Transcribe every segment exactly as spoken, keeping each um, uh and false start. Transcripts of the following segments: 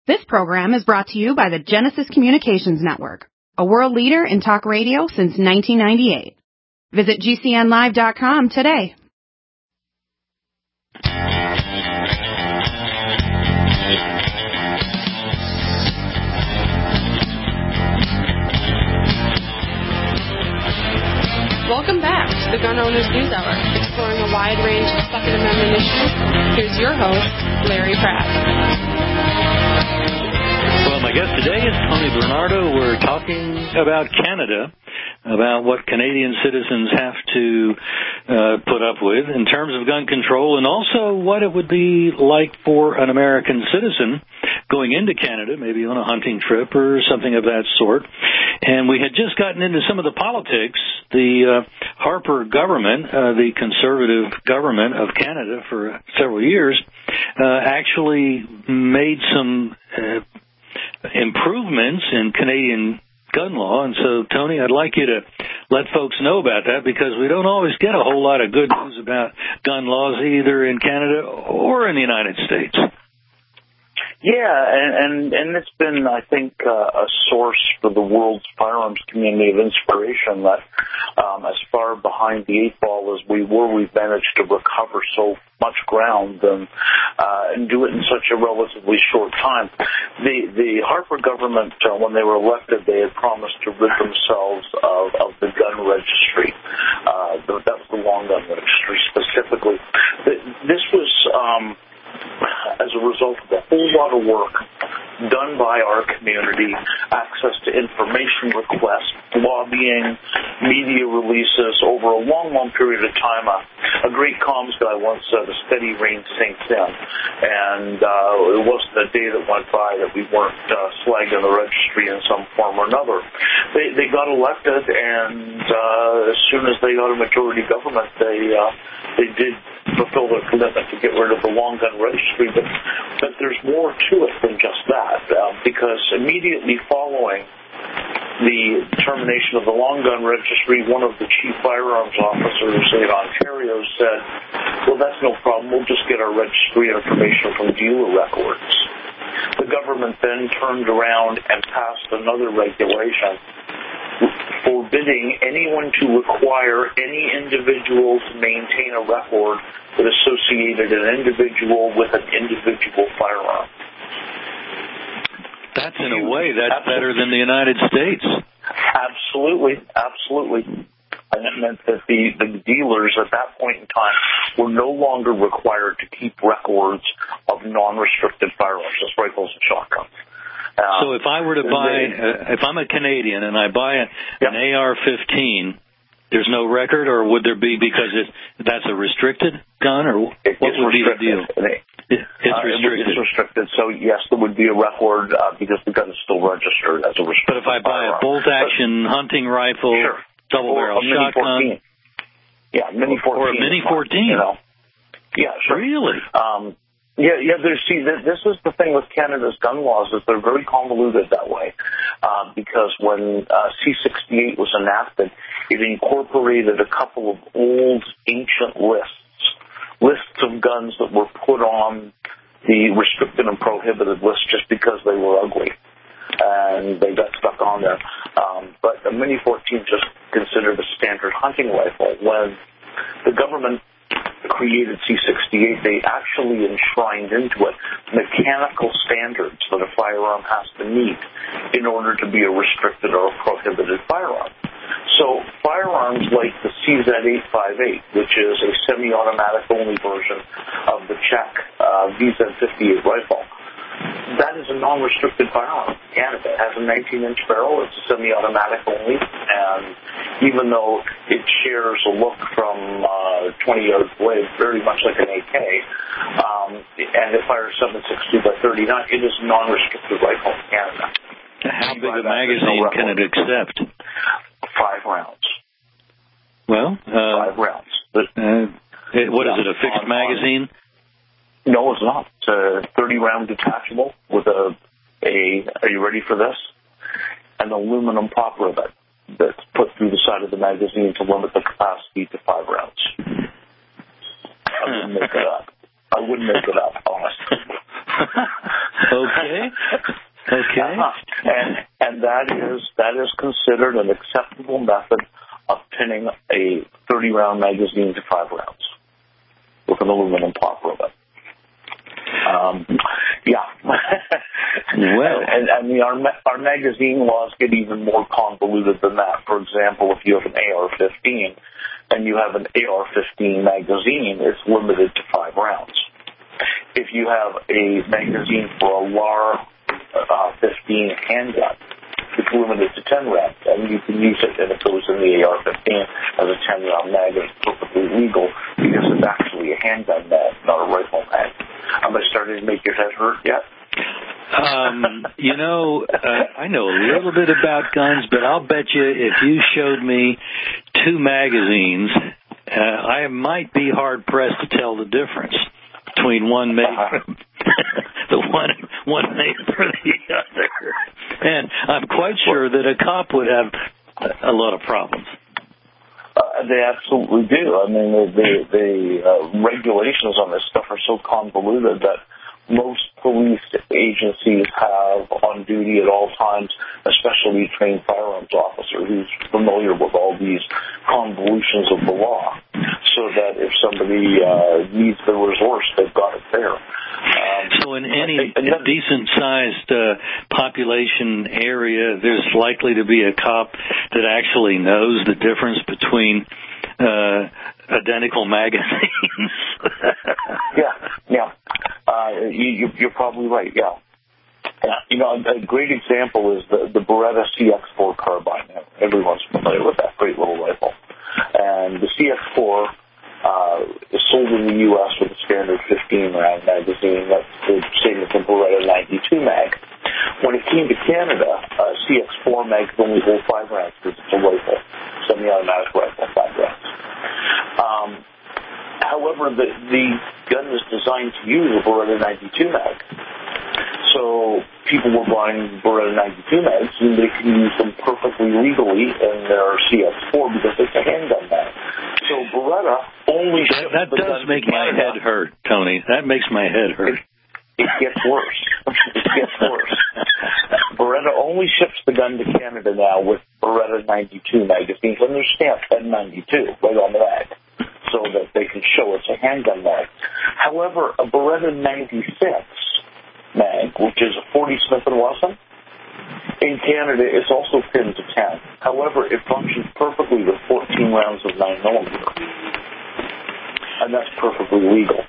This program is brought to you by the Genesis Communications Network, a world leader in talk radio since nineteen ninety-eight. Visit G C N live dot com today. Welcome back to the Gun Owners News Hour, exploring a wide range of Second Amendment issues. Here's your host, Larry Pratt. Well, my guest today is Tony Bernardo. We're talking about Canada, about what Canadian citizens have to uh, put up with in terms of gun control, and also what it would be like for an American citizen going into Canada, maybe on a hunting trip or something of that sort. And we had just gotten into some of the politics. The uh, Harper government, uh, the conservative government of Canada for several years, uh, actually made some uh, improvements in Canadian gun law. And so, Tony, I'd like you to let folks know about that, because we don't always get a whole lot of good news about gun laws either in Canada or in the United States. Yeah, and, and, and it's been, I think, uh, a source for the world's firearms community of inspiration that um, as far behind the eight ball as we were, we've managed to recover so much ground and, uh, and do it in such a relatively short time. The, the Harper government, uh, when they were elected, they had promised to rid themselves of, of the gun registry. Uh, that was the long gun registry specifically. This was... Um, as a result of a whole lot of work done by our community, access to information requests, lobbying, media releases over a long, long period of time. A, a great comms guy once said, a steady rain sinks in. And uh, it wasn't a day that went by that we weren't uh, slagging the registry in some form or another. They, they got elected, and uh, as soon as they got a majority government, they, uh, they did fulfill their commitment to get rid of the long gun registry, but, but there's more to it than just that, uh, because immediately following the termination of the long gun registry, one of the chief firearms officers in Ontario said, well, that's no problem, we'll just get our registry information from dealer records. The government then turned around and passed another regulation forbidding anyone to require any individual to maintain a record that associated an individual with an individual firearm. That's, in a way, that's absolutely better than the United States. Absolutely, absolutely. And it meant that the, the dealers at that point in time were no longer required to keep records of non-restricted firearms, just rifles and shotguns. Uh, so if I were to buy, uh, if I'm a Canadian and I buy a, yep. an A R fifteen, there's no record, or would there be, because it, that's a restricted gun, or what it, would be the deal? It, it, it's uh, restricted. It's restricted, so yes, there would be a record uh, because the gun is still registered as a restricted But if I buy firearm. a bolt-action hunting rifle, sure. double-barrel shotgun, yeah, mini fourteen, or a mini fourteen, you know, yeah, sure. Really? Um, Yeah, yeah. There's, see, this is the thing with Canada's gun laws, is they're very convoluted that way, uh, because when uh, C sixty-eight was enacted, it incorporated a couple of old, ancient lists, lists of guns that were put on the restricted and prohibited list just because they were ugly, and they got stuck on there. Um, but a Mini fourteen just considered a standard hunting rifle. When the government created C sixty-eight, they actually enshrined into it mechanical standards that a firearm has to meet in order to be a restricted or a prohibited firearm. So firearms like the C Z eight fifty-eight, which is a semi-automatic only version of the Czech uh, V Z fifty-eight rifle, that is a non-restricted firearm in Canada. It has a nineteen-inch barrel. It's a semi-automatic only, and even though it shares a look from uh, twenty-yard blade, very much like an A K, um, and it fires seven sixty by thirty-nine, it is a non-restricted rifle in Canada. How big a magazine no can it accept? Five rounds. Well, uh, five rounds. Uh, what is it? A fixed on, magazine? On, No, it's not. It's a thirty-round detachable with a, a, are you ready for this? An aluminum pop rivet that's put through the side of the magazine to limit the capacity to five rounds. I wouldn't make it up. I wouldn't make it up, honestly. Okay. Okay. Uh-huh. And and that is that is considered an acceptable method of pinning a thirty round magazine to five rounds with an aluminum pop rivet. Um, yeah. Well, and, and the, our, our magazine laws get even more convoluted than that. For example, if you have an A R fifteen and you have an A R fifteen magazine, it's limited to five rounds. If you have a magazine for a L A R uh, fifteen handgun, it's limited to ten rounds, and you can use it, and it goes in the A R fifteen as a ten round mag, and it's perfectly legal because it's actually a handgun mag, not a rifle mag. Am I starting to make your head hurt yet? Um, you know, uh, I know a little bit about guns, but I'll bet you if you showed me two magazines, uh, I might be hard pressed to tell the difference between one made from the one one made for the other. And I'm quite sure that a cop would have a lot of problems. Uh, they absolutely do. I mean, the the, the uh, regulations on this stuff are so convoluted that most police agencies have on duty at all times a specially trained firearms officer who's familiar with all these convolutions of the law, so that if somebody uh, needs the resource, they've got it there. Um, so in any decent-sized uh, population area, there's likely to be a cop that actually knows the difference between uh, identical magazines. yeah, yeah. Uh, you, you, you're probably right, yeah. yeah. You know, a great example is the, the Beretta C X four carbine. Everyone's familiar with that great little rifle. And the C X four uh, is sold in the U S with a standard fifteen round magazine. That's the same as the Beretta ninety-two mag. When it came to Canada, uh, C X four mag could only hold five rounds because it's a rifle, semi-automatic rifle, five rounds. Um, However, the, the gun is designed to use a Beretta ninety-two mag. So people were buying Beretta ninety-two mags, and they can use them perfectly legally in their C X four because it's a handgun mag. So Beretta only ships That, that the does gun make to my Canada. head hurt, Tony. That makes my head hurt. It, it gets worse. It gets worse. Beretta only ships the gun to Canada now with Beretta ninety-two magazines, and they're stamped N ninety-two right on the mag, so that they can show it's a handgun mag. However, a Beretta ninety-six mag, which is a forty Smith and Wesson, in Canada it's also pinned to ten. However, it functions perfectly with fourteen rounds of nine millimeter, and that's perfectly legal.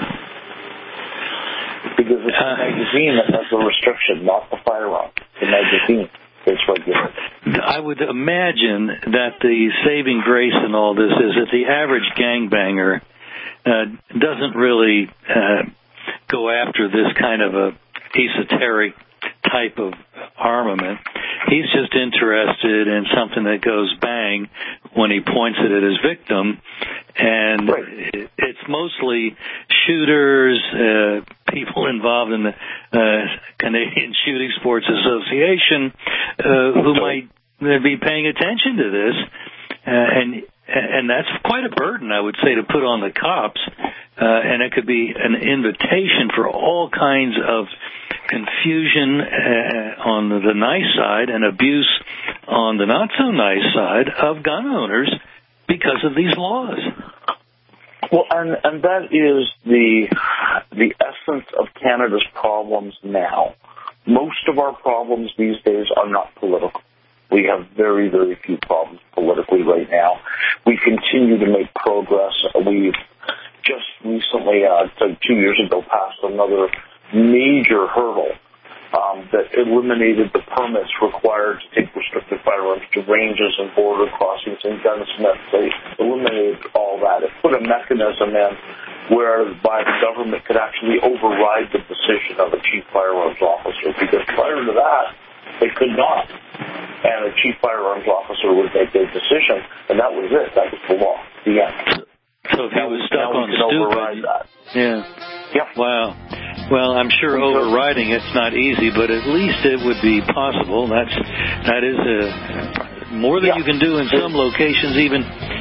Because it's a magazine that has the restriction, not the firearm. The magazine is regulated. I would imagine that the saving grace in all this is that the average gangbanger uh, doesn't really uh, go after this kind of a esoteric type of armament. He's just interested in something that goes bang when he points it at his victim. And right. It's mostly shooters, uh, people involved in the uh, Canadian Shooting Sports Association uh, who might be paying attention to this. Uh, and and that's quite a burden, I would say, to put on the cops. Uh, and it could be an invitation for all kinds of confusion uh, on the nice side and abuse on the not-so-nice side of gun owners because of these laws. Well, and, and that is the the essence of Canada's problems now. Most of our problems these days are not political. We have very, very few problems politically right now. We continue to make progress. We've just recently, uh, two years ago, passed another major hurdle um, that eliminated the permits required to take restricted firearms to ranges and border crossings and gunsmiths. They eliminated all that. It put a mechanism in whereby the government could actually override the decision of a chief firearms officer, because prior to that, they could not. And a chief firearms officer would make their decision, and that was it. That was the law. The end. So if he was stuck on stupid, yeah. Yep. Wow. Well, I'm sure overriding it's not easy, but at least it would be possible. That's that is a, more than yeah. you can do in some locations, even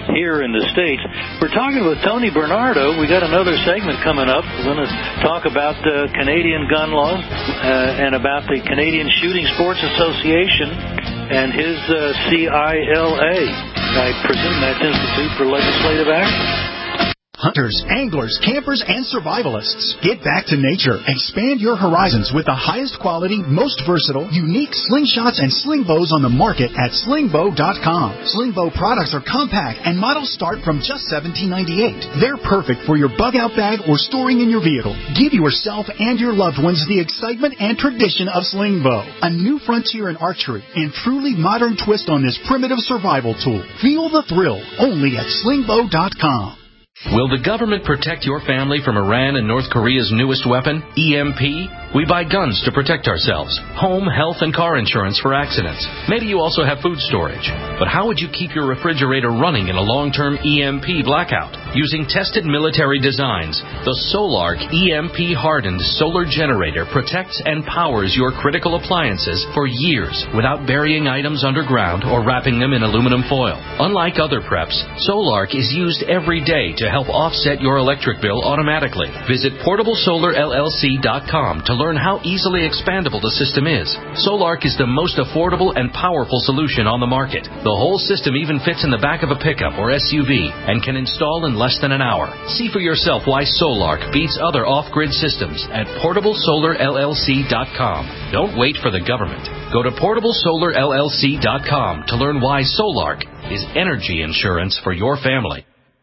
here in the States. We're talking with Tony Bernardo. We got another segment coming up. We're going to talk about uh, Canadian gun laws uh, and about the Canadian Shooting Sports Association and his uh, C I L A. I presume that's Institute for Legislative Action. Hunters, anglers, campers, and survivalists. Get back to nature. Expand your horizons with the highest quality, most versatile, unique slingshots and sling bows on the market at sling bow dot com. Sling bow products are compact and models start from just seventeen ninety-eight. They're perfect for your bug-out bag or storing in your vehicle. Give yourself and your loved ones the excitement and tradition of sling bow. A new frontier in archery and truly modern twist on this primitive survival tool. Feel the thrill only at sling bow dot com. Will the government protect your family from Iran and North Korea's newest weapon, E M P? We buy guns to protect ourselves, home, health, and car insurance for accidents. Maybe you also have food storage. But how would you keep your refrigerator running in a long-term E M P blackout? Using tested military designs, the Solark E M P-hardened solar generator protects and powers your critical appliances for years without burying items underground or wrapping them in aluminum foil. Unlike other preps, Solark is used every day to help offset your electric bill automatically. Visit portable solar L L C dot com to learn how easily expandable the system is. Solark is the most affordable and powerful solution on the market. The whole system even fits in the back of a pickup or S U V and can install in less than an hour. See for yourself why Solark beats other off-grid systems at portable solar L L C dot com. Don't wait for the government. Go to portable solar L L C dot com to learn why Solark is energy insurance for your family.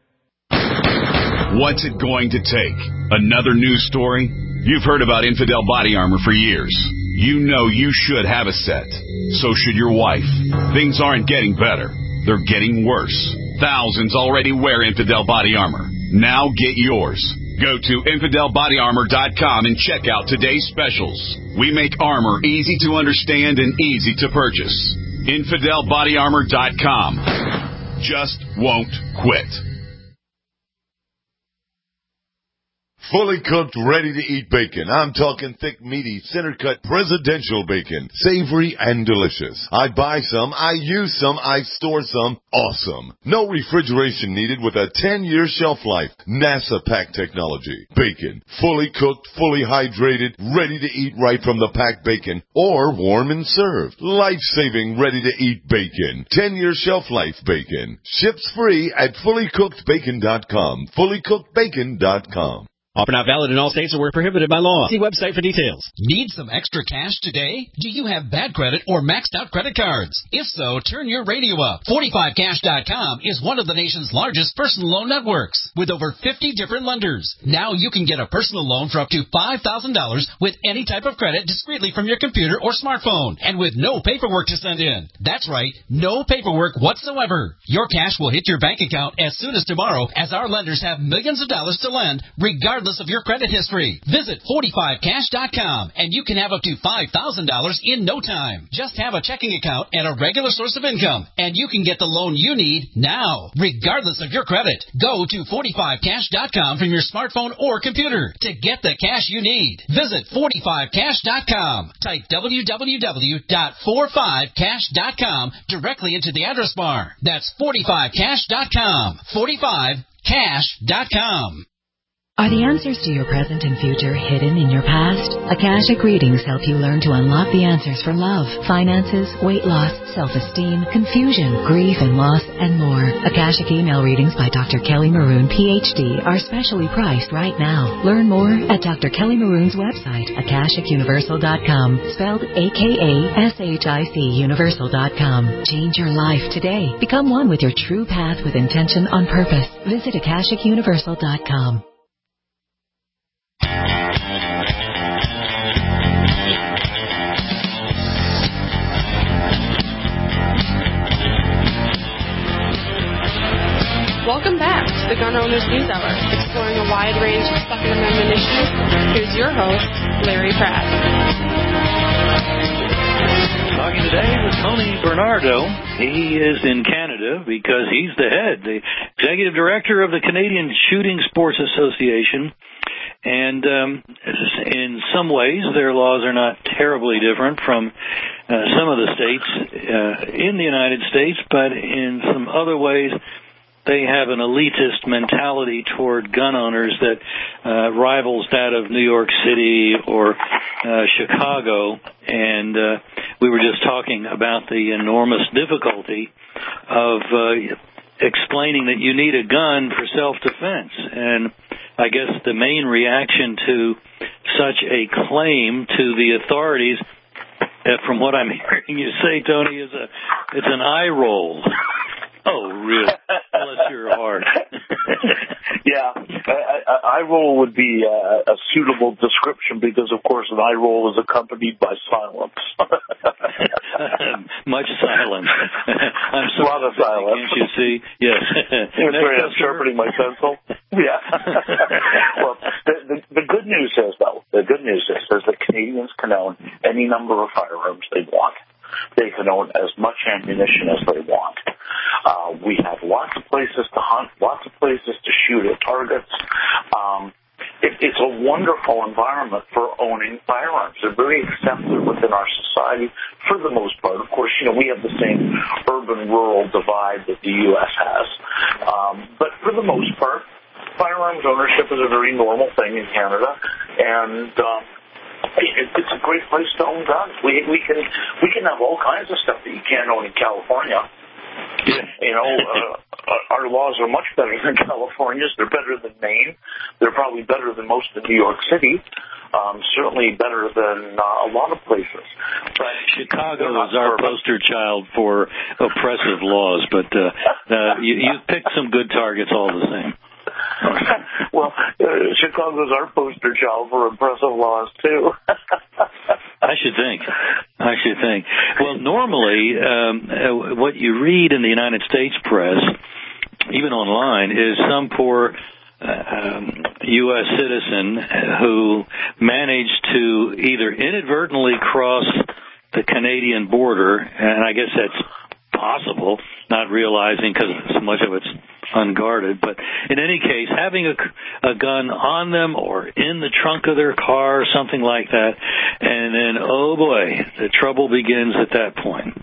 What's it going to take? Another news story? You've heard about Infidel Body Armor for years. You know you should have a set. So should your wife. Things aren't getting better. They're getting worse. Thousands already wear Infidel Body Armor. Now get yours. Go to infidel body armor dot com and check out today's specials. We make armor easy to understand and easy to purchase. infidel body armor dot com. Just won't quit. Fully cooked, ready-to-eat bacon. I'm talking thick, meaty, center-cut presidential bacon. Savory and delicious. I buy some, I use some, I store some. Awesome. No refrigeration needed with a ten-year shelf life. NASA pack technology. Bacon. Fully cooked, fully hydrated, ready to eat right from the packed bacon or warm and served. Life-saving, ready-to-eat bacon. ten-year shelf life bacon. Ships free at fully cooked bacon dot com. fully cooked bacon dot com. Offer not valid in all states or where prohibited by law. See website for details. Need some extra cash today? Do you have bad credit or maxed out credit cards? If so, turn your radio up. forty-five cash dot com is one of the nation's largest personal loan networks with over fifty different lenders. Now you can get a personal loan for up to five thousand dollars with any type of credit discreetly from your computer or smartphone and with no paperwork to send in. That's right, no paperwork whatsoever. Your cash will hit your bank account as soon as tomorrow as our lenders have millions of dollars to lend regardless of your credit history. Visit forty-five cash dot com and you can have up to five thousand dollars in no time. Just have a checking account and a regular source of income and you can get the loan you need now, regardless of your credit. Go to forty-five cash dot com from your smartphone or computer to get the cash you need. Visit forty-five cash dot com. Type w w w dot forty-five cash dot com directly into the address bar. That's forty-five cash dot com. forty-five cash dot com. Are the answers to your present and future hidden in your past? Akashic Readings help you learn to unlock the answers for love, finances, weight loss, self-esteem, confusion, grief and loss, and more. Akashic Email Readings by Doctor Kelly Maroon, P H D, are specially priced right now. Learn more at Doctor Kelly Maroon's website, akashic universal dot com, spelled A K A S H I C universal dot com. Change your life today. Become one with your true path with intention on purpose. Visit akashic universal dot com. Welcome back to the Gun Owners News Hour, exploring a wide range of Second Amendment issues. Here's your host, Larry Pratt. Talking today with Tony Bernardo. He is in Canada because he's the head, the executive director of the Canadian Shooting Sports Association. And um, in some ways, their laws are not terribly different from uh, some of the states uh, in the United States, but in some other ways, they have an elitist mentality toward gun owners that uh, rivals that of New York City or uh, Chicago. And uh, we were just talking about the enormous difficulty of uh, explaining that you need a gun for self-defense. And I guess the main reaction to such a claim to the authorities, uh, from what I'm hearing you say, Tony, is a it's an eye roll. Oh, really? Bless your heart. Yeah, eye roll would be a, a suitable description because, of course, an eye roll is accompanied by silence. Much silence. I'm sorry. A lot of silence. Can't you see? Yes. You're very sharpening my pencil. Yeah. Well, the, the, the good news is, though, the good news is, is that Canadians can own any number of firearms they want. They can own as much ammunition as they want. Uh, we have lots of places to hunt, lots of places to shoot at targets. Um, it, it's a wonderful environment for owning firearms. They're very accepted within our society for the most part. Of course, you know, we have the same urban-rural divide that the U S has. Um, but for the most part, firearms ownership is a very normal thing in Canada, and um, it's a great place to own guns. We we can we can have all kinds of stuff that you can't own in California. You know, uh, our laws are much better than California's. They're better than Maine. They're probably better than most of New York City. Um, certainly better than uh, a lot of places. But Chicago is our poster child for oppressive laws, but uh, uh, you, you picked some good targets all the same. Well, uh, Chicago's our poster child for oppressive laws, too. I should think. I should think. Well, normally, um, uh, what you read in the United States press, even online, is some poor uh, um, U S citizen who managed to either inadvertently cross the Canadian border, and I guess that's possible, not realizing because so much of it's unguarded. But in any case, having a, a gun on them or in the trunk of their car or something like that, and then, oh boy, the trouble begins at that point.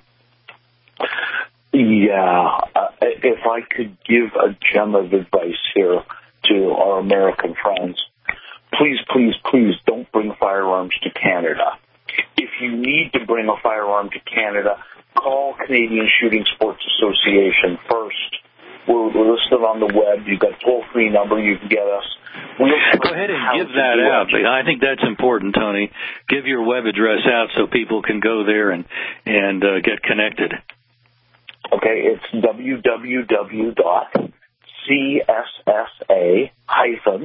Yeah. Uh, if I could give a gem of advice here to our American friends, please, please, please don't bring firearms to Canada. If you need to bring a firearm to Canada, call Canadian Shooting Sports Association first. We're, we're listed on the web. You've got a toll-free number. You can get us. We'll Go ahead and give that out. I think that's important, Tony. Give your web address out so people can go there and, and uh, get connected. Okay, it's w w w dot c s s a dash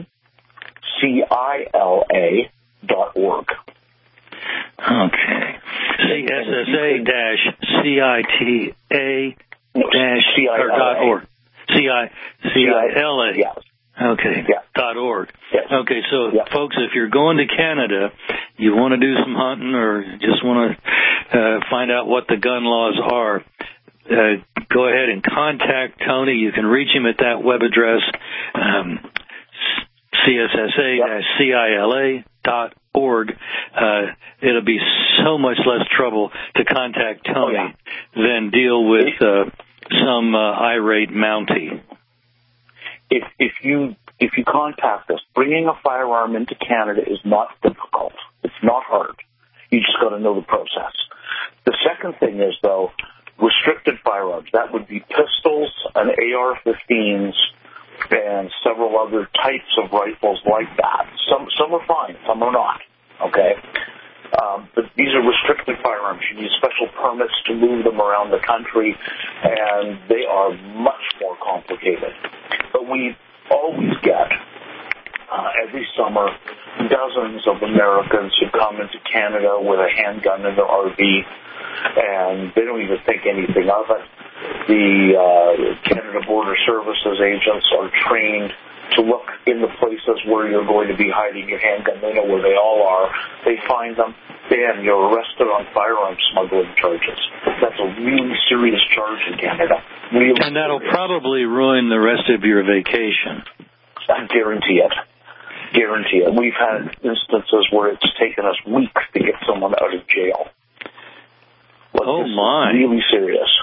cila dot org. Okay. C S S A dash C I T A dash dot org. C I C I L A. Yes. Okay. Yeah. Dot org. Yes. Okay, so yeah. folks, if you're going to Canada, you want to do some hunting or just want to uh, find out what the gun laws are, uh, go ahead and contact Tony. You can reach him at that web address, um, C S S A dash C I L A dot org. Uh, it'll be so much less trouble to contact Tony oh, yeah. than deal with uh, some uh, irate Mountie. If if you if you contact us, bringing a firearm into Canada is not difficult. It's not hard. You just got to know the process. The second thing is, though, restricted firearms. That would be pistols and A R fifteens and several other types of rifles like that. Some some are fine, some are not. Okay. Um, but these are restricted firearms. You need special permits to move them around the country, and they are much more complicated. But we always get, uh, every summer, dozens of Americans who come into Canada with a handgun in their R V, and they don't even think anything of it. The uh, Canada Border Services agents are trained to look in the places where you're going to be hiding your handgun. They know where they all are. They find them. Bam, you're arrested on firearm smuggling charges. That's a really serious charge in Canada. Really and that'll serious. probably ruin the rest of your vacation. I guarantee it. Guarantee it. We've had instances where it's taken us weeks to get someone out of jail. Well, oh, my. Really serious. Oh,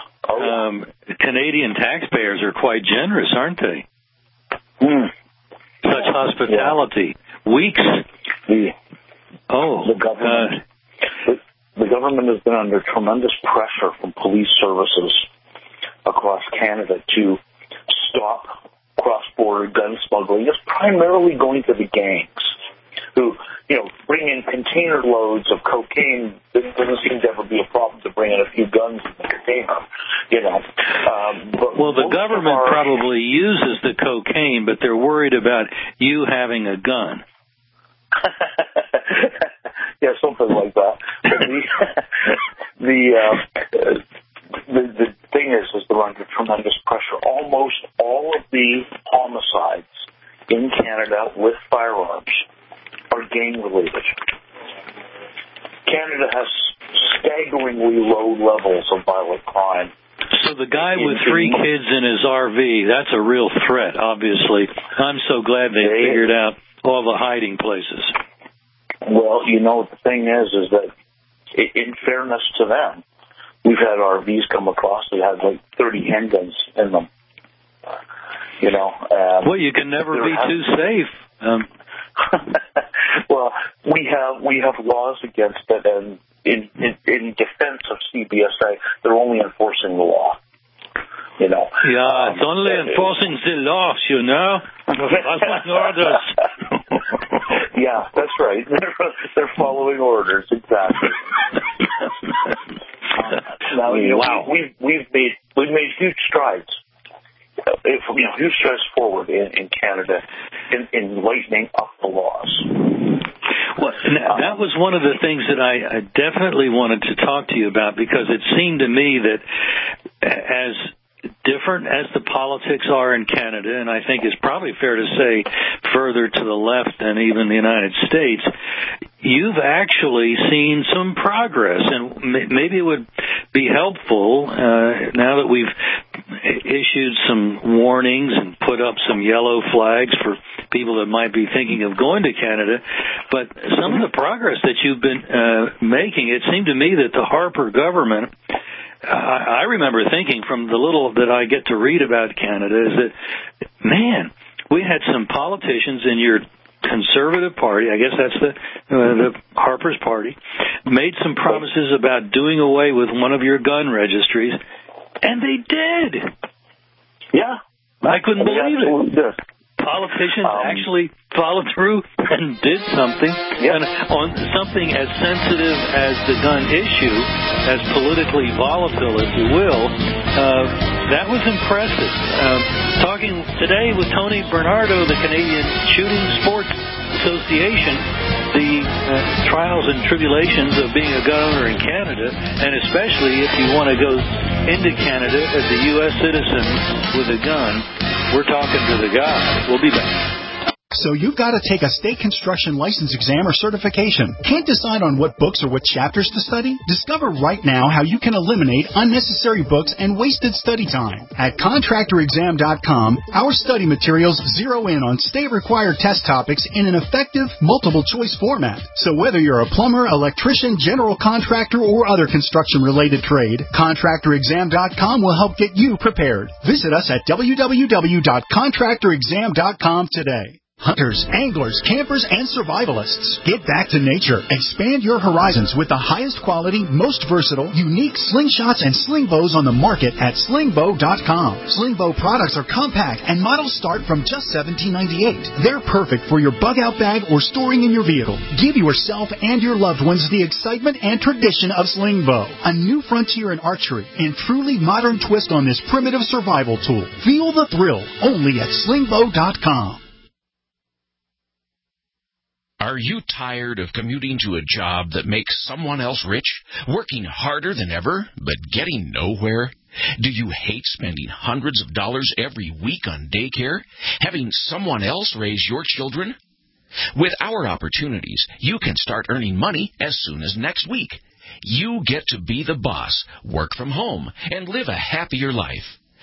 um, Canadian taxpayers are quite generous, aren't they? Mm. Such hospitality. Yeah. Weeks. The, oh. The government, uh, the, the government has been under tremendous pressure from police services across Canada to stop cross-border gun smuggling. It's primarily going to the gangs who, you know, bring in container loads of cocaine. It doesn't seem to ever be a problem to bring in a few guns in the container, you know. Um, but well, the government our... probably uses the cocaine, but they're worried about you having a gun. Yeah, something like that. But the the, uh, the the thing is, is they're under tremendous pressure. Almost all of the homicides in Canada with firearms are gang-related. Canada has staggeringly low levels of violent crime. So the guy with three kids in his R V, that's a real threat, obviously. I'm so glad they figured out all the hiding places. Well, you know, the thing is, is that in fairness to them, we've had R Vs come across that had like thirty handguns in them. You know. Um, well, you can never be too safe. Um, well, we have we have laws against it, and in, in in defense of C B S A, they're only enforcing the law. You know. Yeah, um, it's only enforcing the laws, you know. Following orders. Yeah, that's right. They're, they're following orders, exactly. Now, you know, wow. we, we've we've made we've made huge strides. If, you know, huge strides forward in, in Canada in, in lightening up the laws. Well, that was one of the things that I, I definitely wanted to talk to you about, because it seemed to me that as different as the politics are in Canada, and I think it's probably fair to say further to the left than even the United States, you've actually seen some progress, and maybe it would be helpful uh, now that we've issued some warnings and put up some yellow flags for people that might be thinking of going to Canada. But some of the progress that you've been uh, making, it seemed to me that the Harper government, I, I remember thinking from the little that I get to read about Canada, is that, man, we had some politicians in your Conservative Party, I guess that's the uh, the Harper's Party, made some promises about doing away with one of your gun registries, and they did. Yeah. I couldn't believe it. Did. Politicians um, actually followed through and did something, yep. and on something as sensitive as the gun issue, as politically volatile, if you will. Uh, that was impressive. Um, talking today with Tony Bernardo, the Canadian Shooting Sports Association, the uh, trials and tribulations of being a gun owner in Canada, and especially if you want to go into Canada as a U S citizen with a gun. We're talking to the guy. We'll be back. So you've got to take a state construction license exam or certification. Can't decide on what books or what chapters to study? Discover right now how you can eliminate unnecessary books and wasted study time. At contractor exam dot com, our study materials zero in on state-required test topics in an effective, multiple-choice format. So whether you're a plumber, electrician, general contractor, or other construction-related trade, contractor exam dot com will help get you prepared. Visit us at w w w dot contractor exam dot com today. Hunters, anglers, campers, and survivalists. Get back to nature. Expand your horizons with the highest quality, most versatile, unique slingshots and sling bows on the market at sling bow dot com. Sling bow products are compact and models start from just seventeen ninety-eight. They're perfect for your bug-out bag or storing in your vehicle. Give yourself and your loved ones the excitement and tradition of sling bow. A new frontier in archery and truly modern twist on this primitive survival tool. Feel the thrill only at sling bow dot com. Are you tired of commuting to a job that makes someone else rich, working harder than ever, but getting nowhere? Do you hate spending hundreds of dollars every week on daycare, having someone else raise your children? With our opportunities, you can start earning money as soon as next week. You get to be the boss, work from home, and live a happier life.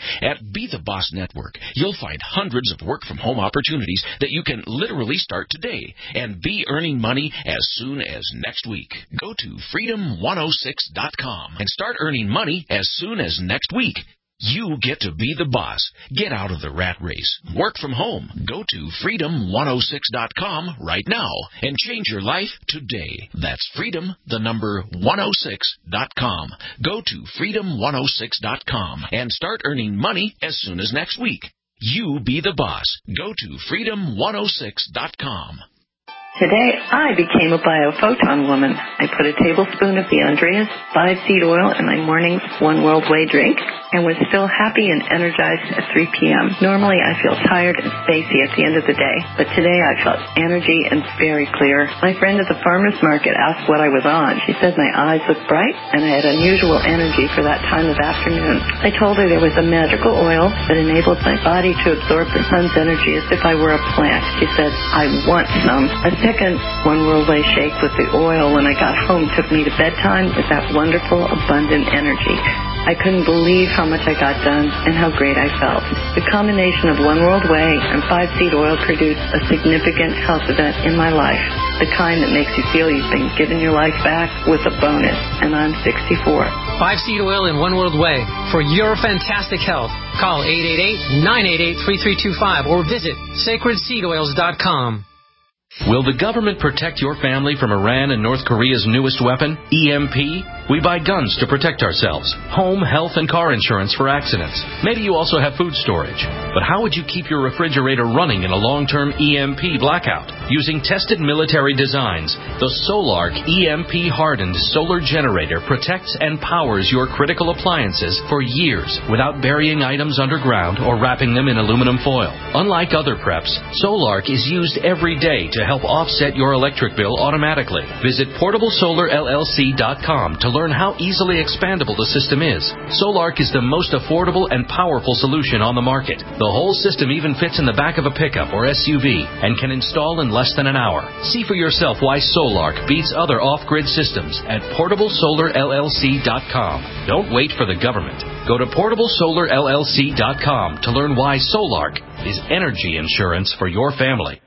At Be the Boss Network, you'll find hundreds of work-from-home opportunities that you can literally start today and be earning money as soon as next week. Go to freedom one oh six dot com and start earning money as soon as next week. You get to be the boss. Get out of the rat race. Work from home. Go to freedom one oh six dot com right now and change your life today. That's freedom, the number one oh six dot com. Go to freedom one oh six dot com and start earning money as soon as next week. You be the boss. Go to freedom one oh six dot com. Today, I became a biophoton woman. I put a tablespoon of the Andreas five-seed oil in my morning's One World Way drink and was still happy and energized at three p.m. Normally, I feel tired and spacey at the end of the day, but today I felt energy and very clear. My friend at the farmer's market asked what I was on. She said my eyes looked bright and I had unusual energy for that time of afternoon. I told her there was a magical oil that enabled my body to absorb the sun's energy as if I were a plant. She said, I want some. A second One World Way shake with the oil when I got home took me to bedtime with that wonderful, abundant energy. I couldn't believe how much I got done and how great I felt. The combination of One World Way and five-seed oil produced a significant health event in my life, the kind that makes you feel you've been given your life back with a bonus, and I'm sixty-four. Five-seed oil in One World Way for your fantastic health. Call eight eight eight, nine eight eight, three three two five or visit sacred seed oils dot com. Will the government protect your family from Iran and North Korea's newest weapon, E M P? We buy guns to protect ourselves, home, health, and car insurance for accidents. Maybe you also have food storage. But how would you keep your refrigerator running in a long-term E M P blackout? Using tested military designs, the Solark E M P-hardened solar generator protects and powers your critical appliances for years without burying items underground or wrapping them in aluminum foil. Unlike other preps, Solark is used every day to help offset your electric bill automatically. Visit portable solar L L C dot com to learn how easily expandable the system is. Solark is the most affordable and powerful solution on the market. The whole system even fits in the back of a pickup or S U V and can install in less than an hour. See for yourself why Solark beats other off-grid systems at portable solar L L C dot com. Don't wait for the government. Go to portable solar L L C dot com to learn why Solark is energy insurance for your family.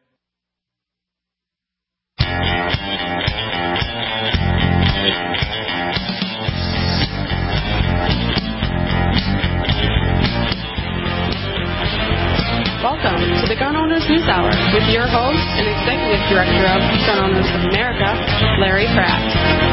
Welcome to the Gun Owners News Hour with your host and Executive Director of Gun Owners of America, Larry Pratt.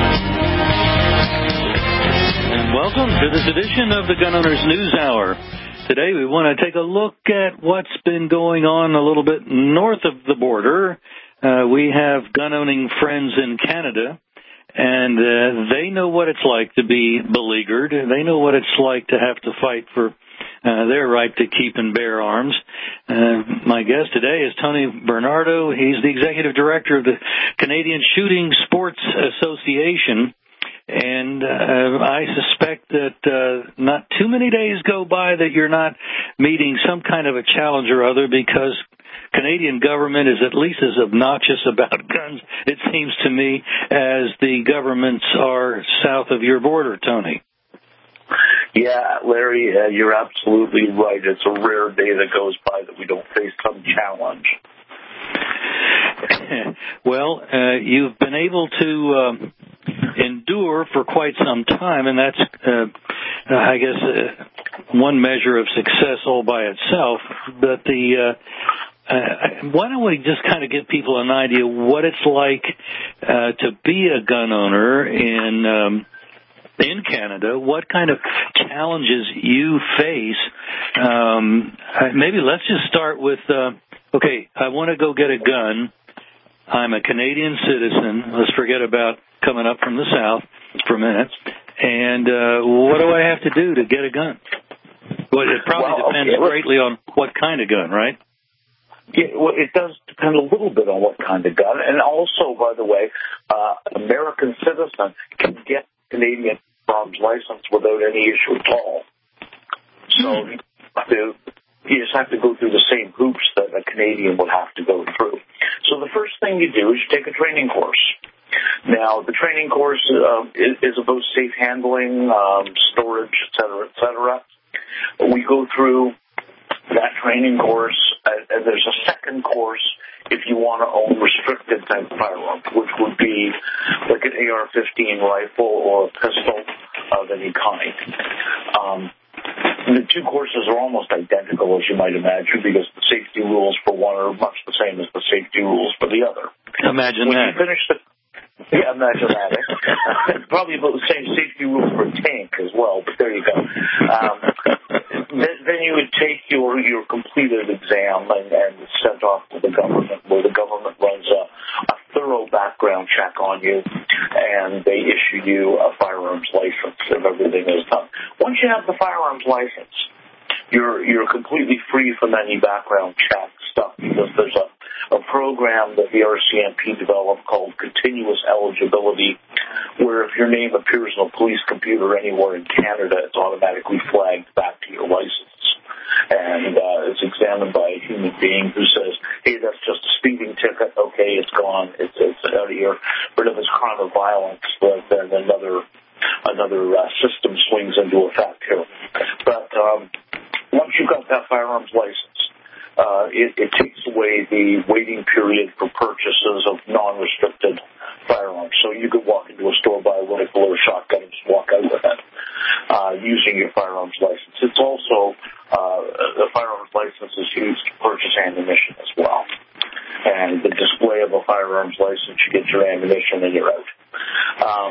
And welcome to this edition of the Gun Owners News Hour. Today we want to take a look at what's been going on a little bit north of the border. Uh, we have gun-owning friends in Canada, and uh, they know what it's like to be beleaguered. They know what it's like to have to fight for Uh, their right to keep and bear arms. Uh, my guest today is Tony Bernardo. He's the Executive Director of the Canadian Shooting Sports Association. And uh, I suspect that uh, not too many days go by that you're not meeting some kind of a challenge or other, because Canadian government is at least as obnoxious about guns, it seems to me, as the governments are south of your border, Tony. Yeah, Larry, uh, you're absolutely right. It's a rare day that goes by that we don't face some challenge. Well, uh, you've been able to um, endure for quite some time, and that's, uh, I guess, uh, one measure of success all by itself. But the uh, uh, why don't we just kind of give people an idea what it's like uh, to be a gun owner in um, in Canada, what kind of challenges you face. Um, maybe let's just start with, uh, okay, I want to go get a gun. I'm a Canadian citizen. Let's forget about coming up from the South for a minute. And uh, what do I have to do to get a gun? Well, it probably well, depends okay, greatly on what kind of gun, right? Yeah, well, it does depend a little bit on what kind of gun. And also, by the way, uh, an American citizen can get Canadian firearms license without any issue at all. So you, have to, you just have to go through the same hoops that a Canadian would have to go through. So the first thing you do is you take a training course. Now, the training course uh, is, is about safe handling, um, storage, et cetera, et cetera. we go through that training course, uh, and there's a second course if you want to own restricted type firearms, which would be like an A R fifteen rifle or a pistol of any kind. Um, the two courses are almost identical, as you might imagine, because the safety rules for one are much the same as the safety rules for the other. Imagine when that. You finish the Yeah, imagine that. Eh? It's probably about the same safety rules for a tank as well, but there you go. Um, then, then you would take your, your completed exam and, and sent off to the government, where the government runs a, a thorough background check on you, and they issue you a firearms license if everything is done. Once you have the firearms license, you're you're completely free from any background check stuff, because there's a a program that the R C M P developed called Continuous Eligibility, where if your name appears in a police computer anywhere in Canada, it's automatically flagged back to your license. And uh, it's examined by a human being who says, hey, that's just a speeding ticket. Okay, it's gone. It's, it's out of here. But if it's crime of violence, then another another uh, system swings into effect here. But um, once you've got that firearms license, Uh, it, it takes away the waiting period for purchases of non-restricted firearms. So you could walk into a store, buy a rifle or a shotgun, and just walk out with it uh, using your firearms license. It's also, uh, the firearms license is used to purchase ammunition as well. And the display of a firearms license, you get your ammunition and you're out. Um,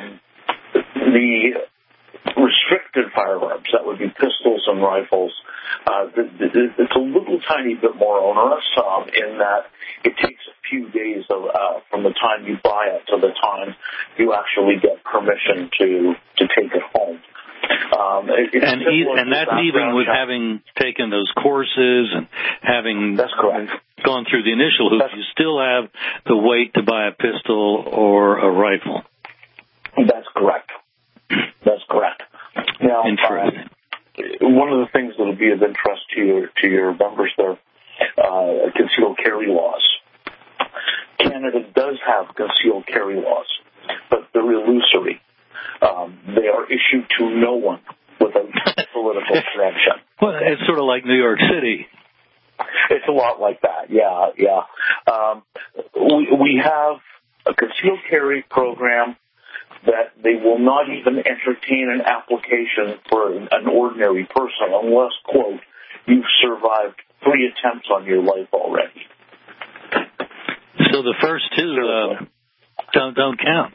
the restricted firearms, that would be pistols and rifles, Uh, the, the, it's a little tiny bit more onerous um, in that it takes a few days of, uh, from the time you buy it to the time you actually get permission to to take it home. Um, it, and e- and that's even with check. having taken those courses and having that's correct. gone through the initial hoops, that's, you still have the wait to buy a pistol or a rifle. That's correct. That's correct. Now, Interesting. Uh, one of the things that will be of interest to your to your members there, uh, concealed carry laws. Canada does have concealed carry laws, but they're illusory. Um, they are issued to no one without political connection. Well, it's sort of like New York City. It's a lot like that. Yeah, yeah. Um, we we have a concealed carry program that they will not even entertain an application for an ordinary person unless, quote, you've survived three attempts on your life already. So the first two uh, don't don't count.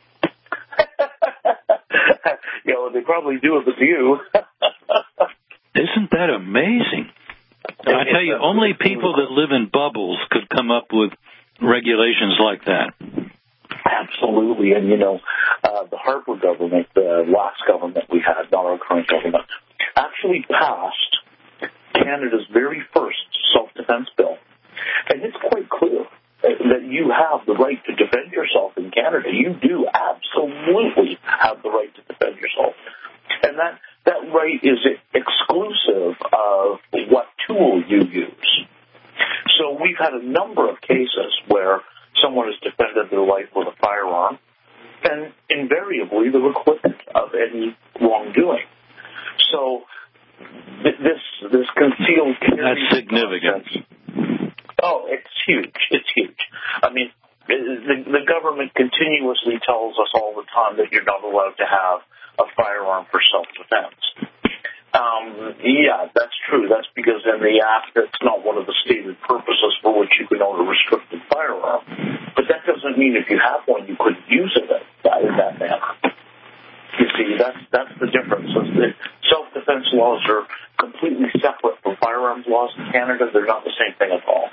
You know, they probably do if it's you. Isn't that amazing? I tell you, only people that live in bubbles could come up with regulations like that. Absolutely. And, you know, uh, the Harper government, the last government we had, not our current government, actually passed Canada's very first self-defense bill. And it's quite clear that you have the right to defend yourself in Canada. You do absolutely have the right to defend yourself. And that, that right is exclusive of what tool you use. So we've had a number of cases where someone has defended their life with a firearm, and invariably they're acquitted of any wrongdoing. So th- this this concealed carry that's significant. Process, oh, it's huge. It's huge. I mean, the, the government continuously tells us all the time that you're not allowed to have a firearm for self-defense. Um, yeah, that's true. That's because in the Act, it's not one of the stated purposes for which you can own a restricted firearm. But that doesn't mean if you have one, you couldn't use it in that manner. You see, that's that's the difference. The self-defense laws are completely separate from firearms laws in Canada. They're not the same thing at all.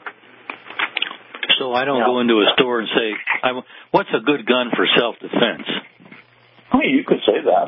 So I don't no. go into a store and say, I, what's a good gun for self-defense? I mean, you could say that.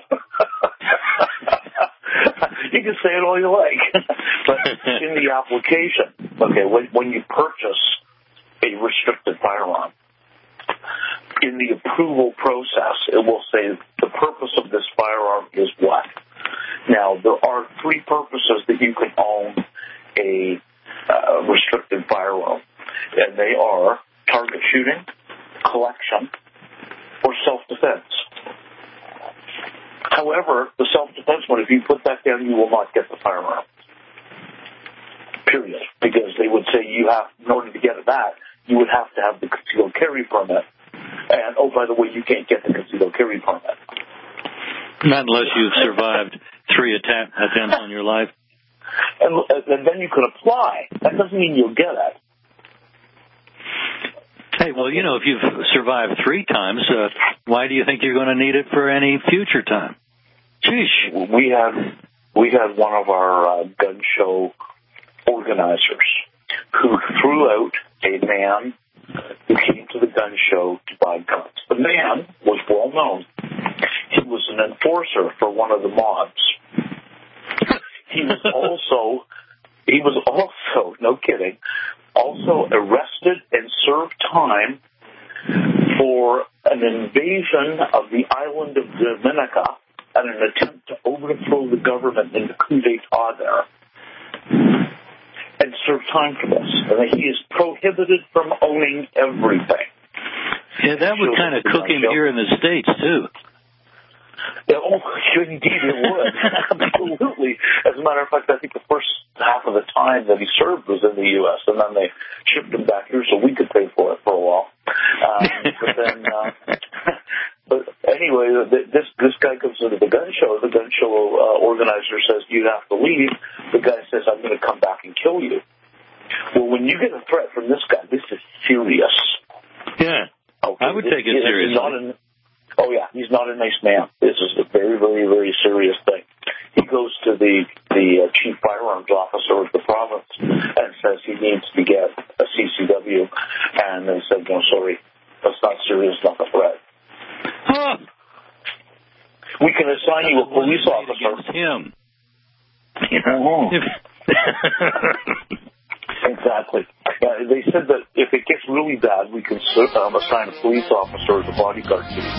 You can say it all you like. But in the application, okay, when, when you purchase a restricted firearm, in the approval process, it will say the purpose of this firearm is what? Now, there are three purposes that you can own a uh, restricted firearm, and they are target shooting, collection, or self-defense. However, the self-defense one, if you put that down, you will not get the firearm. Period. Because they would say you have, in order to get that, you would have to have the concealed carry permit. And, oh, by the way, you can't get the concealed carry permit. Not unless you've survived three attack, attempts on your life. And, and then you can apply. That doesn't mean you'll get it. Hey, well, you know, if you've survived three times, uh, why do you think you're going to need it for any future time? Sheesh. We had, we had one of our uh, gun show organizers who threw out a man who came to the gun show to buy guns. The man was well known. He was an enforcer for one of the mobs. He was also, he was also, no kidding, also arrested and served time for an invasion of the island of Dominica and an attempt to overthrow the government in the coup d'etat there. And served time for this. And he is prohibited from owning everything. Yeah, that would kind of cook him here in the States, too. Yeah, oh, indeed it would. Absolutely. As a matter of fact, I think the first half of the time that he served was in the U S, and then they shipped him back here so we could pay for it for a while. Um, but then, uh, but anyway, this this guy comes into the gun show. The gun show uh, organizer says, you have to leave. The guy says, I'm going to come back and kill you. Well, when you get a threat from this guy, this is serious. Yeah, okay. I would take it, it seriously. Not an, oh, yeah, he's not a nice man. This is a very, very, very serious thing. He goes to the, the uh, chief firearms officer of the province and says he needs to get a C C W. And they said, no, sorry, that's not serious enough a threat. Huh. We can assign you a police officer. Against him. Mm-hmm. Exactly. Uh, they said that if it gets really bad, we can um, assign a police officer as a bodyguard to you.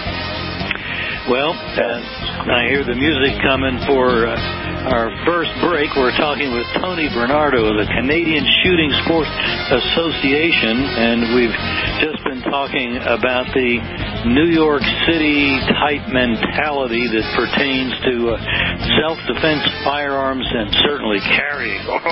Well, uh, I hear the music coming for uh, our first break. We're talking with Tony Bernardo of the Canadian Shooting Sports Association, and we've just been talking about the New York City type mentality that pertains to uh, self-defense firearms and certainly carrying oh,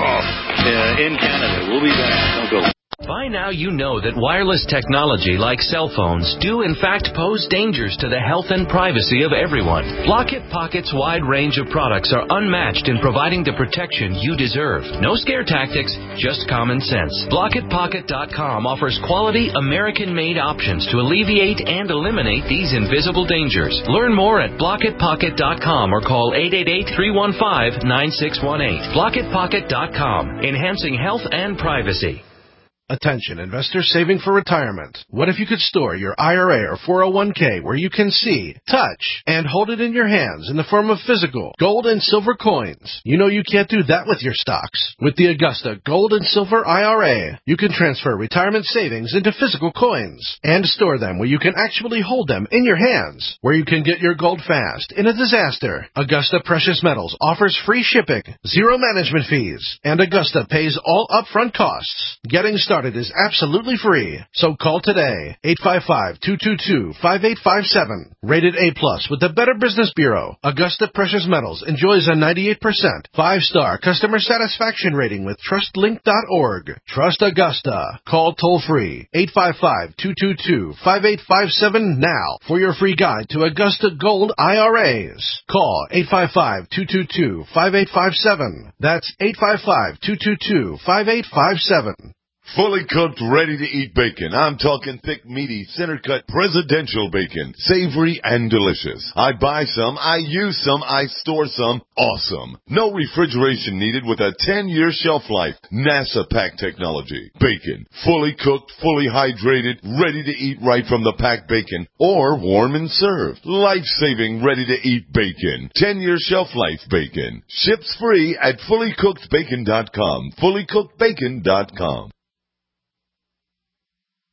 uh, in Canada. We'll be back. Don't go. By now you know that wireless technology like cell phones do in fact pose dangers to the health and privacy of everyone. Block-It Pocket's wide range of products are unmatched in providing the protection you deserve. No scare tactics, just common sense. Block It Pocket dot com offers quality American-made options to alleviate and eliminate these invisible dangers. Learn more at Block It Pocket dot com or call eight eight eight, three one five, nine six one eight. Block It Pocket dot com, enhancing health and privacy. Attention, investors saving for retirement. What if you could store your I R A or four oh one k where you can see, touch, and hold it in your hands in the form of physical gold and silver coins? You know you can't do that with your stocks. With the Augusta Gold and Silver I R A, you can transfer retirement savings into physical coins and store them where you can actually hold them in your hands, where you can get your gold fast in a disaster. Augusta Precious Metals offers free shipping, zero management fees, and Augusta pays all upfront costs. Getting started is absolutely free. So call today, eight five five, two two two, five eight five seven. Rated A plus with the Better Business Bureau, Augusta Precious Metals enjoys a ninety-eight percent five-star customer satisfaction rating with trust link dot org. Trust Augusta. Call toll-free, eight five five, two two two, five eight five seven now for your free guide to Augusta Gold I R As. Call eight five five, two two two, five eight five seven. That's eight five five, two two two, five eight five seven. Fully cooked, ready-to-eat bacon. I'm talking thick, meaty, center-cut presidential bacon. Savory and delicious. I buy some, I use some, I store some. Awesome. No refrigeration needed with a ten-year shelf life. NASA pack technology. Bacon. Fully cooked, fully hydrated, ready to eat right from the packed bacon. Or warm and served. Life-saving, ready-to-eat bacon. ten-year shelf life bacon. Ships free at fully cooked bacon dot com. fully cooked bacon dot com.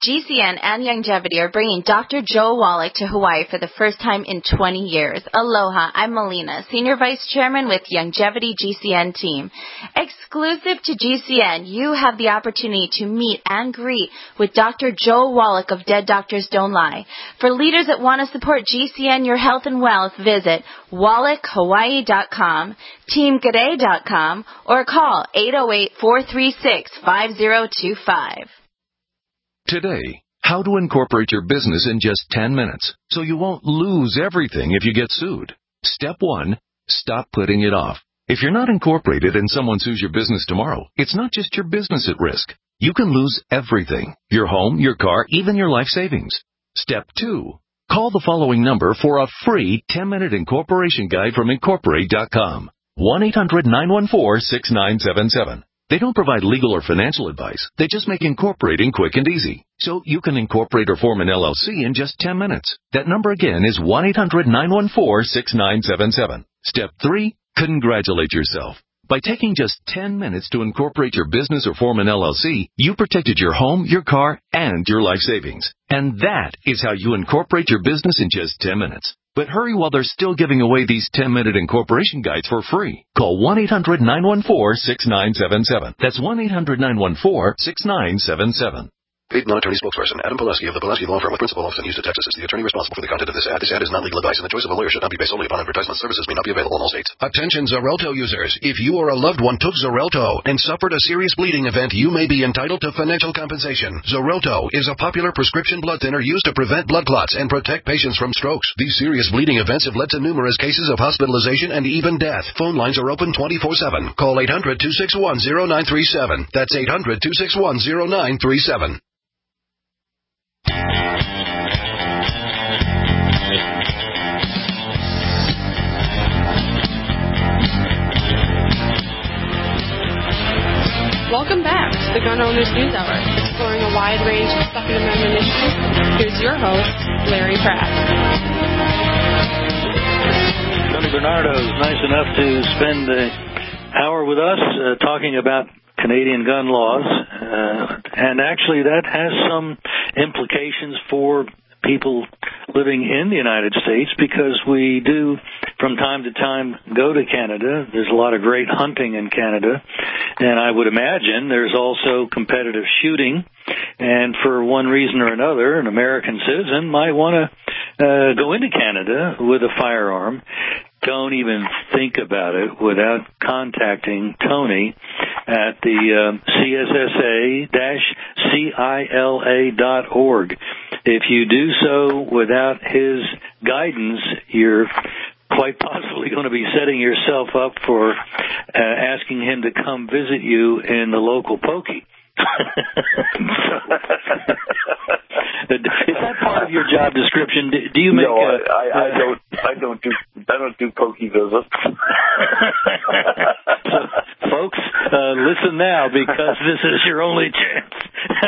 G C N and Youngevity are bringing Doctor Joe Wallach to Hawaii for the first time in twenty years. Aloha, I'm Melina, Senior Vice Chairman with Youngevity G C N team. Exclusive to G C N, you have the opportunity to meet and greet with Doctor Joe Wallach of Dead Doctors Don't Lie. For leaders that want to support G C N, your health and wealth, visit wallach hawaii dot com, team g'day dot com, or call eight oh eight, four three six, five oh two five. Today, how to incorporate your business in just ten minutes so you won't lose everything if you get sued. Step one, stop putting it off. If you're not incorporated and someone sues your business tomorrow, it's not just your business at risk. You can lose everything, your home, your car, even your life savings. Step two, call the following number for a free ten-minute incorporation guide from incorporate dot com. one eight hundred, nine one four, six nine seven seven. They don't provide legal or financial advice. They just make incorporating quick and easy. So you can incorporate or form an L L C in just ten minutes. That number again is one eight hundred, nine one four, six nine seven seven. Step three, congratulate yourself. By taking just ten minutes to incorporate your business or form an L L C, you protected your home, your car, and your life savings. And that is how you incorporate your business in just ten minutes. But hurry while they're still giving away these ten-minute incorporation guides for free. Call one eight hundred, nine one four, six nine seven seven. That's one eight hundred, nine one four, six nine seven seven. Paid non-attorney spokesperson Adam Pileski of the Pileski Law Firm with principal office in Houston, Texas is the attorney responsible for the content of this ad. This ad is not legal advice, and the choice of a lawyer should not be based solely upon advertisement. Services may not be available in all states. Attention Xarelto users. If you or a loved one took Xarelto and suffered a serious bleeding event, you may be entitled to financial compensation. Xarelto is a popular prescription blood thinner used to prevent blood clots and protect patients from strokes. These serious bleeding events have led to numerous cases of hospitalization and even death. Phone lines are open twenty-four seven. Call eight hundred, two six one, zero nine three seven. That's eight hundred, two six one, zero nine three seven. Welcome back to the Gun Owners News Hour, exploring a wide range of Second Amendment issues. Here's your host, Larry Pratt. Tony Bernardo is nice enough to spend an hour with us uh, talking about Canadian gun laws, uh, and actually that has some implications for people living in the United States, because we do from time to time go to Canada. There's a lot of great hunting in Canada, and I would imagine there's also competitive shooting, and for one reason or another, an American citizen might want to uh, go into Canada with a firearm. Don't even think about it without contacting Tony at the uh, C S S A C I L A dot org. If you do so without his guidance, you're quite possibly going to be setting yourself up for uh, asking him to come visit you in the local pokey. Is that part of your job description? Do, do you make? No, a, I, I, I don't. I don't do. I don't do pokey visits. So, folks, uh, listen now, because this is your only chance.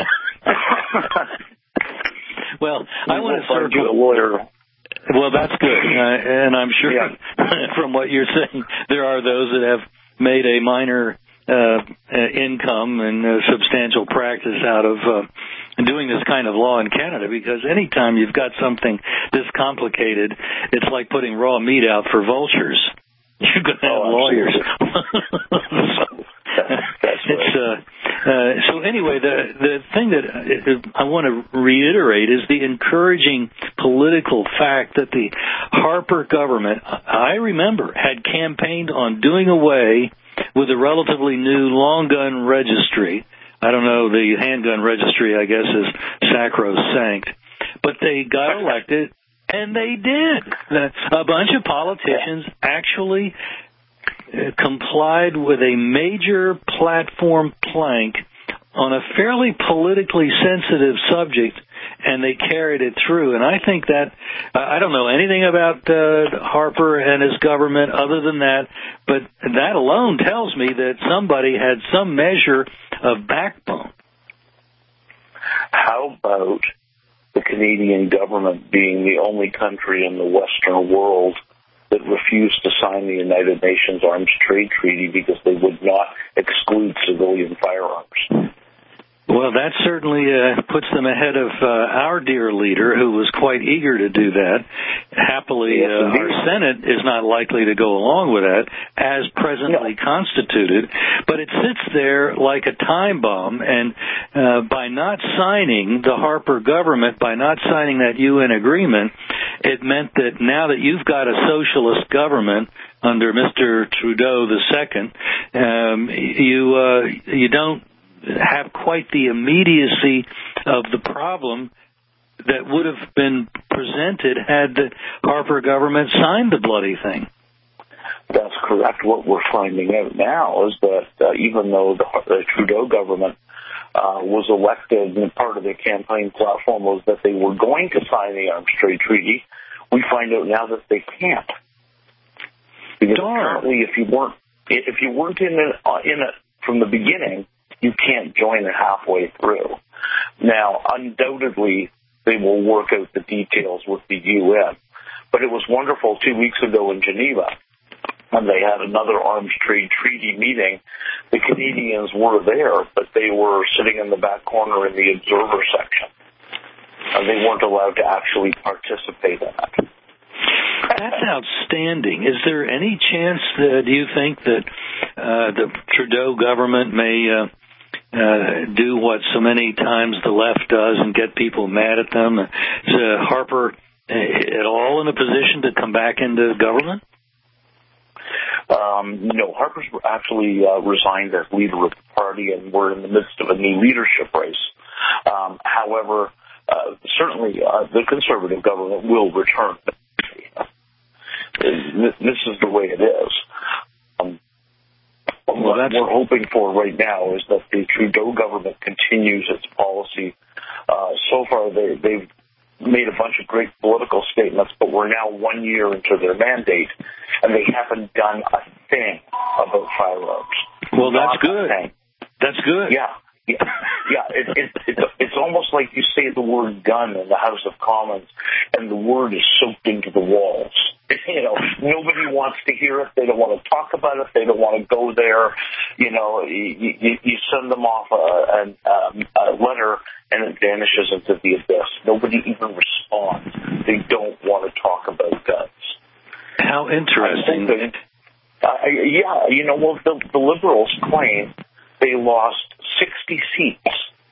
Well, we I want to find circle you a lawyer. Well, that's good, uh, and I'm sure yeah. from what you're saying, there are those that have made a minor uh, income and a substantial practice out of uh, doing this kind of law in Canada, because anytime you've got something this complicated, it's like putting raw meat out for vultures. You're going to have oh, lawyers. so, That's right. It's, uh, uh, so anyway, the the thing that I want to reiterate is the encouraging political fact that the Harper government, I remember, had campaigned on doing away with the relatively new long gun registry. I don't know, the handgun registry, I guess, is sacrosanct. But they got elected, and they did. A bunch of politicians actually complied with a major platform plank on a fairly politically sensitive subject, and they carried it through. And I think that, I don't know anything about uh, Harper and his government other than that, but that alone tells me that somebody had some measure of backbone. How about the Canadian government being the only country in the Western world that refused to sign the United Nations Arms Trade Treaty because they would not exclude civilian firearms? Well, that certainly uh, puts them ahead of uh, our dear leader, who was quite eager to do that. Happily, yes, uh, our Senate is not likely to go along with that, as presently no. constituted. But it sits there like a time bomb, and uh, by not signing the Harper government, by not signing that U N agreement, it meant that now that you've got a socialist government under Mister Trudeau the Second, um, you uh, you don't have quite the immediacy of the problem that would have been presented had the Harper government signed the bloody thing. That's correct. What we're finding out now is that uh, even though the, the Trudeau government uh, was elected and part of their campaign platform was that they were going to sign the Arms Trade Treaty, we find out now that they can't. Because Darn. apparently if you weren't if you weren't in it, uh, in it from the beginning, you can't join it halfway through. Now, undoubtedly, they will work out the details with the U N. But it was wonderful two weeks ago in Geneva, when they had another arms trade treaty meeting. The Canadians were there, but they were sitting in the back corner in the observer section. And they weren't allowed to actually participate in it. That's outstanding. Is there any chance, uh, do you think, that uh, the Trudeau government may uh, uh, do what so many times the left does and get people mad at them? Is uh, Harper at all in a position to come back into government? Um, no, Harper's actually uh, resigned as leader of the party, and we're in the midst of a new leadership race. Um, however, uh, certainly uh, the Conservative government will return. This is the way it is. Um, well, what we're hoping for right now is that the Trudeau government continues its policy. Uh, so far, they, they've made a bunch of great political statements, but we're now one year into their mandate, and they haven't done a thing about firearms. Well, that's good. That's good. Yeah. Yeah, yeah. It, it, it's it's almost like you say the word gun in the House of Commons, and the word is soaked into the walls. You know, nobody wants to hear it. They don't want to talk about it. They don't want to go there. You know, you, you, you send them off a, a, a letter, and it vanishes into the abyss. Nobody even responds. They don't want to talk about guns. How interesting. That, uh, yeah, you know, well, the, the Liberals claim they lost sixty seats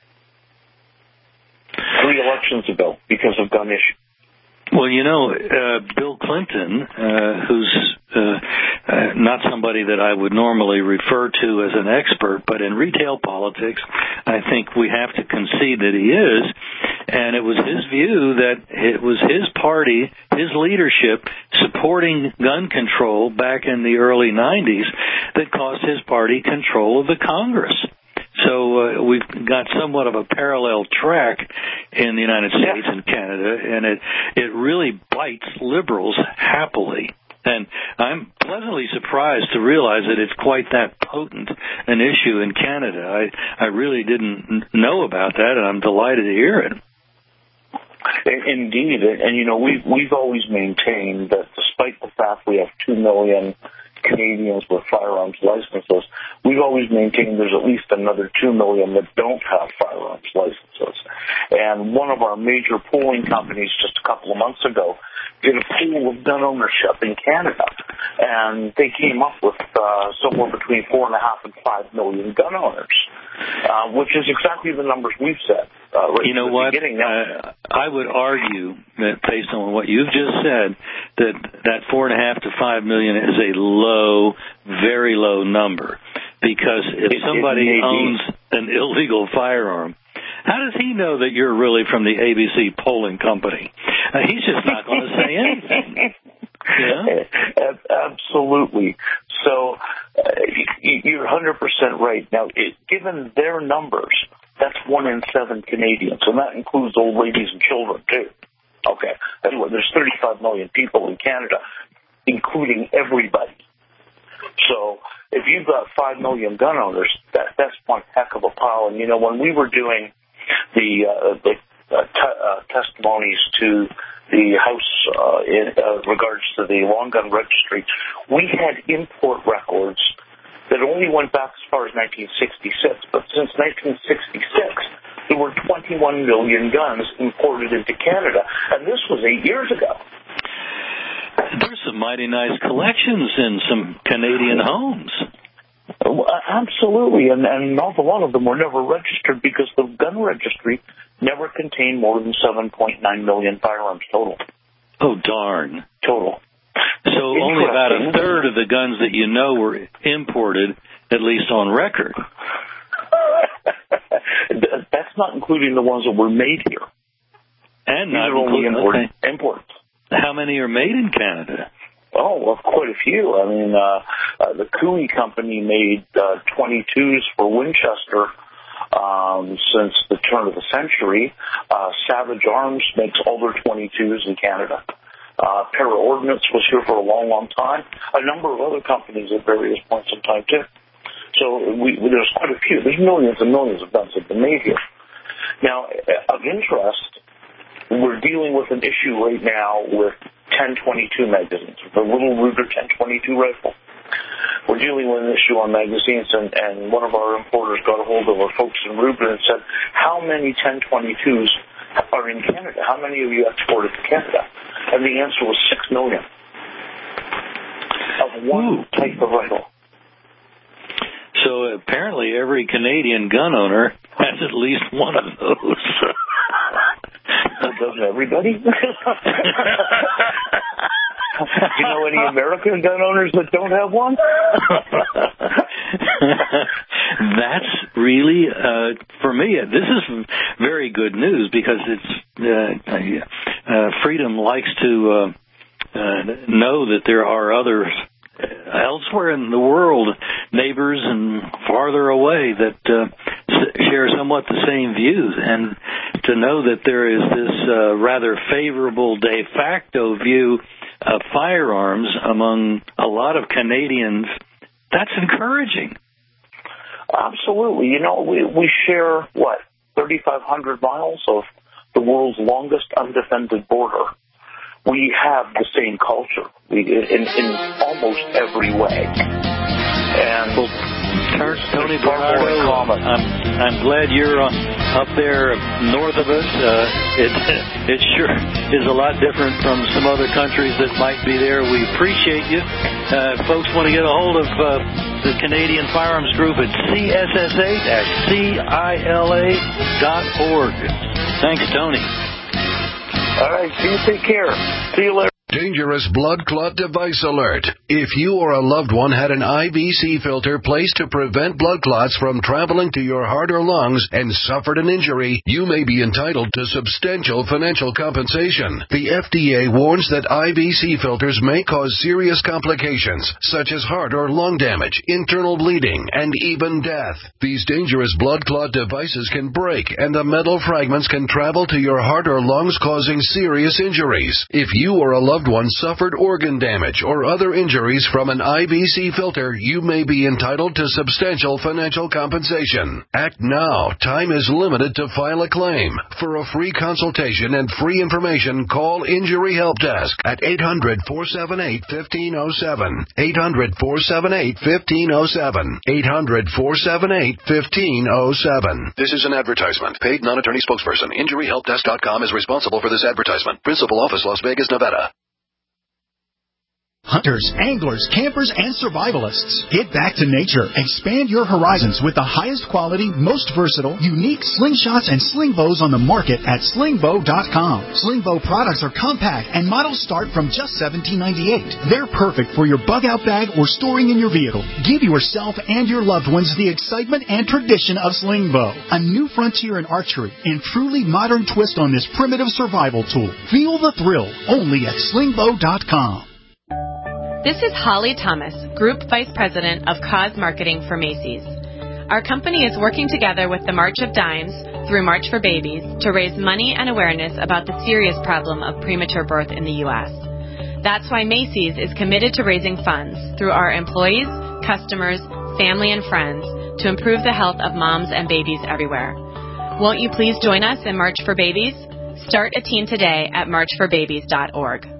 three elections ago because of gun issues. Well, you know, uh, Bill Clinton, uh, who's uh, uh, not somebody that I would normally refer to as an expert, but in retail politics, I think we have to concede that he is. And it was his view that it was his party, his leadership, supporting gun control back in the early nineties that cost his party control of the Congress. So uh, we've got somewhat of a parallel track in the United States yeah. and Canada, and it it really bites liberals happily. And I'm pleasantly surprised to realize that it's quite that potent an issue in Canada. I, I really didn't know about that, and I'm delighted to hear it. Indeed, and you know, we've, we've always maintained that despite the fact we have two million Canadians with firearms licenses, we've always maintained there's at least another two million that don't have firearms licenses. And one of our major polling companies just a couple of months ago did a poll of gun ownership in Canada, and they came up with uh, somewhere between four and a half and five million gun owners, uh, which is exactly the numbers we've said. Uh, right you know what? Uh, I would argue that based on what you've just said, that that four and a half to five million is a low, very low number, because if it, somebody it owns an illegal firearm, how does he know that you're really from the A B C polling company? Uh, he's just not going to say anything. Yeah? Absolutely. So uh, you're one hundred percent right. Now, it, given their numbers, that's one in seven Canadians, and that includes old ladies and children, too. Okay. Anyway, there's thirty-five million people in Canada, including everybody. So if you've got five million gun owners, that, that's one heck of a pile. And, you know, when we were doing the, uh, the uh, t- uh, testimonies to the House uh, in uh, regards to the long gun registry, we had import records that that only went back as far as nineteen sixty-six. But since nineteen sixty-six, there were twenty-one million guns imported into Canada, and this was eight years ago. There's some mighty nice collections in some Canadian homes. Absolutely, and, and an awful lot of them were never registered because the gun registry never contained more than seven point nine million firearms total. Oh, darn. Total. So only about a third of the guns that you know were imported, at least on record. That's not including the ones that were made here. And These not are only including import, imports. How many are made in Canada? Oh, well, quite a few. I mean, uh, uh, the Cooey Company made uh, twenty-twos for Winchester um, since the turn of the century. Uh, Savage Arms makes all their twenty-twos in Canada. Uh, Para Ordnance was here for a long, long time. A number of other companies at various points in time, too. So we, we, there's quite a few. There's millions and millions of guns that have been made here. Now, of interest, we're dealing with an issue right now with ten twenty-two magazines, the little Ruger ten twenty-two rifle. We're dealing with an issue on magazines, and, and one of our importers got a hold of our folks in Ruger and said, how many ten twenty-twos are in Canada? How many of you exported to Canada? And the answer was six million of one Ooh. type of rifle. So apparently every Canadian gun owner has at least one of those. Doesn't everybody? You know any American gun owners that don't have one? That's really, uh, for me, this is very good news because it's, uh, uh, Freedom likes to uh, uh, know that there are others elsewhere in the world, neighbors and farther away, that uh, share somewhat the same views. And to know that there is this uh, rather favorable de facto view of firearms among a lot of Canadians, that's encouraging. Absolutely. You know, we, we share, what, thirty-five hundred miles of the world's longest undefended border. We have the same culture we, in, in almost every way. And well, Tony Bernardo, I'm, I'm glad you're uh, up there north of us. Uh, it, it sure is a lot different from some other countries that might be there. We appreciate you. Uh, folks want to get a hold of uh, the Canadian Firearms Group at C S S A dash C I L A dot org. Thanks, Tony. All right, you take care. See you later. Dangerous blood clot device alert. If you or a loved one had an I V C filter placed to prevent blood clots from traveling to your heart or lungs and suffered an injury, you may be entitled to substantial financial compensation. The F D A warns that I V C filters may cause serious complications, such as heart or lung damage, internal bleeding, and even death. These dangerous blood clot devices can break, and the metal fragments can travel to your heart or lungs, causing serious injuries. If you or a loved one suffered organ damage or other injuries from an I V C filter, you may be entitled to substantial financial compensation. Act now. Time is limited to file a claim. For a free consultation and free information, call Injury Help Desk at eight hundred, four seven eight, one five zero seven. eight hundred, four seven eight, one five zero seven. eight hundred, four seven eight, one five zero seven. This is an advertisement. Paid non-attorney spokesperson. Injury Help Desk dot com is responsible for this advertisement. Principal office, Las Vegas, Nevada. Hunters, anglers, campers, and survivalists. Get back to nature. Expand your horizons with the highest quality, most versatile, unique slingshots and sling bows on the market at sling bow dot com. Sling bow products are compact and models start from just seventeen ninety-eight. They're perfect for your bug-out bag or storing in your vehicle. Give yourself and your loved ones the excitement and tradition of sling bow. A new frontier in archery and truly modern twist on this primitive survival tool. Feel the thrill only at sling bow dot com. This is Holly Thomas, Group Vice President of Cause Marketing for Macy's. Our company is working together with the March of Dimes through March for Babies to raise money and awareness about the serious problem of premature birth in the U S. That's why Macy's is committed to raising funds through our employees, customers, family, and friends to improve the health of moms and babies everywhere. Won't you please join us in March for Babies? Start a team today at march for babies dot org.